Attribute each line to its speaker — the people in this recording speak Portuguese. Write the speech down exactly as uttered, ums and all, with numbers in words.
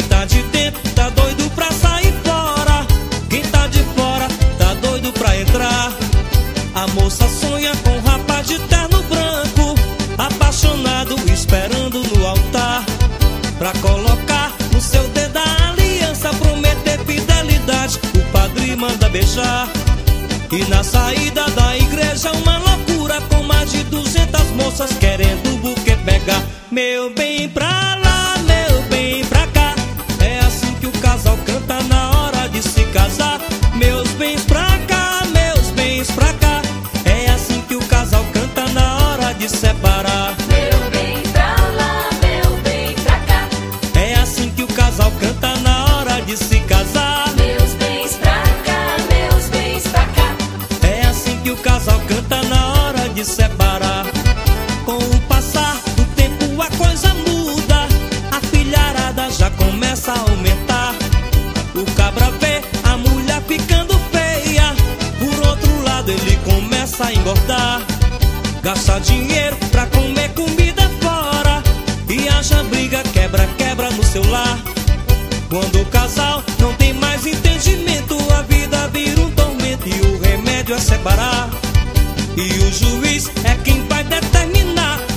Speaker 1: tá de dentro tá doido pra sair fora. Quem tá de fora tá doido pra entrar. A moça sonha com um rapaz de terno branco, apaixonado, esperando no altar, pra colocar no seu dedo a aliança, prometer fidelidade. O padre manda beijar. E na saída da igreja uma loucura, com mais de duzentas moças querendo o buquê pegar. Meu bem pra lá, meu bem pra cá, é assim que o casal canta na hora de se casar. Meus bens pra cá, meus bens pra cá, é assim que o casal canta na hora de separar.
Speaker 2: Meu bem pra lá, meu bem pra cá,
Speaker 1: é assim que o casal canta na hora de se casar.
Speaker 2: meus bens pra cá, meus bens pra cá,
Speaker 1: é assim que o casal canta na hora de separar. Com o passar do tempo a coisa muda, a filharada já começa a aumentar. O cabra vê a mulher ficando feia, por outro lado ele começa a engordar. Gasta dinheiro pra comer comida fora, e haja briga, quebra, quebra no seu lar. Quando o casal não tem mais entendimento, a vida vira um tormento e o remédio é separar. E o juiz é quem vai determinar